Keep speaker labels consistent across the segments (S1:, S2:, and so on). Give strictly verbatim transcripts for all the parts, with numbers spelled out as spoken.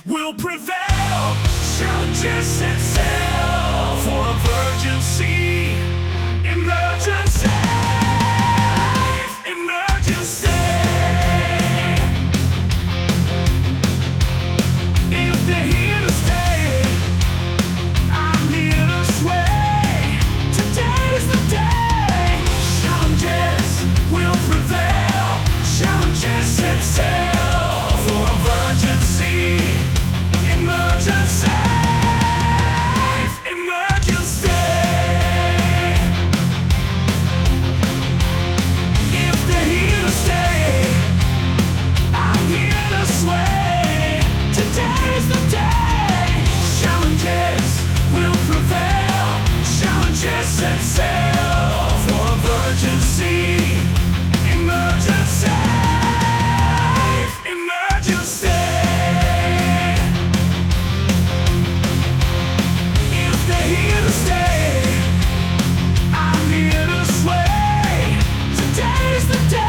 S1: will prevail. Challenges itself for emergency, emergency, emergency. If they're here to stay, I'm here to sway. Today's the day. Challenges will prevail. Challenges itself for emergency, emergency, emergency. If they're here to stay, I'm here to sway. Today's the day. Challenges will prevail. Challenges itself for emergency, emergency, emergency. If they're here to stay, I'm here to sway. Today's the day.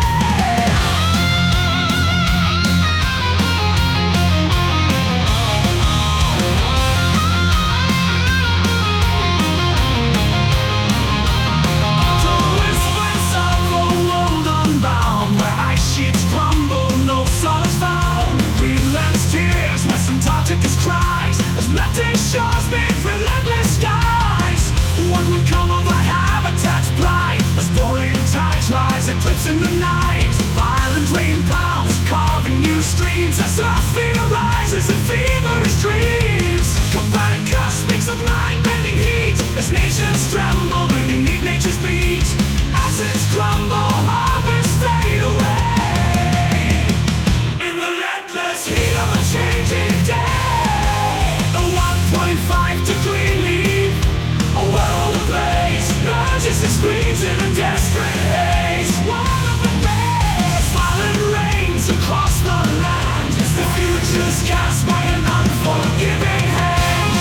S1: The whispers of a world unbound, where ice sheets crumble, no sun is found. Greenland's tears, West Antarctica's cries, as melting shores meet relentless skies. What will come of our habitats blight, as boiling tides rise, eclipse in the night. Violent rain pounds, carving new streams, as earth fear rises in feverish dreams. Combating cosmics of mind-bending heat, as nations tremble beneath nature's beat. Acids crumble, harvests fade away in the relentless heat of a changing day. A one point five degree leap, a world ablaze, urges and screams in a desperate haze. One of the days, violent rains across the land, as the future's cast by an unforgiving hand.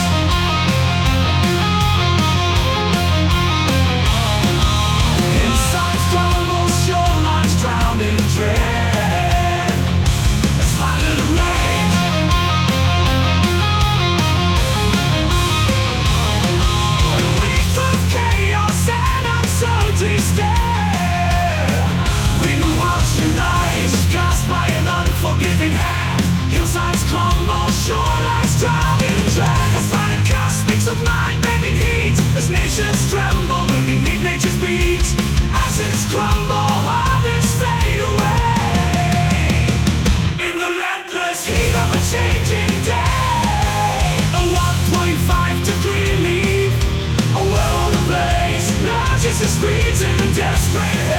S1: Insides crumble, shorelines drowned in dread, as violent rain. A week of chaos and uncertainty stare. We know what's unite, cast by an unforgiving hand. Hillsides crumble, shorelines drown in dread, as violent cosmics of mind-bending heat, as nations tremble beneath nature's beat. Acids crumble, harvests fade away in the relentless heat of a changing day. A one point five degree leap, a world ablaze, urges and screams in a desperate